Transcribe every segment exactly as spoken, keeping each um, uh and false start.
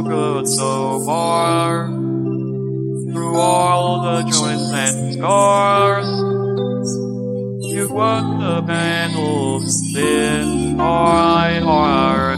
good so far. Through all the joys and scars, you've won the battles in my heart.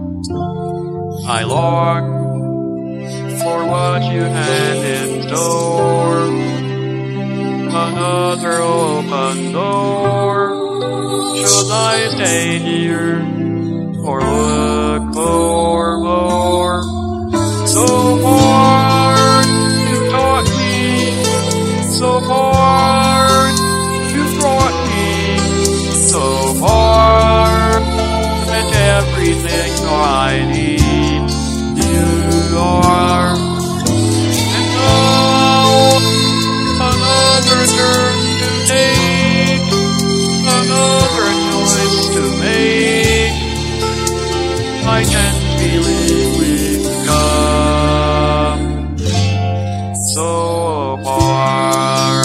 I long for what you had in store. Another open door. Should I stay here or look for more? So far you've taught me, so far you've brought me, so far and everything I need you are. And now another turn to take, another choice to make. I can't believe we've come so far.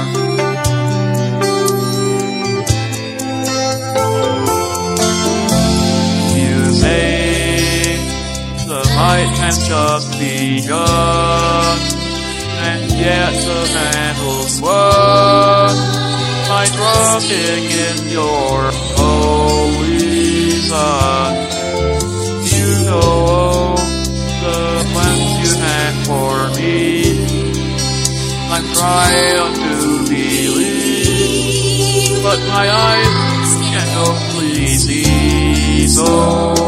You say the fight has just begun, and yet the battle's won. I'm trusting in your holy Son. You know the plans you had for me. I'm trying to believe, but my eyes can only see so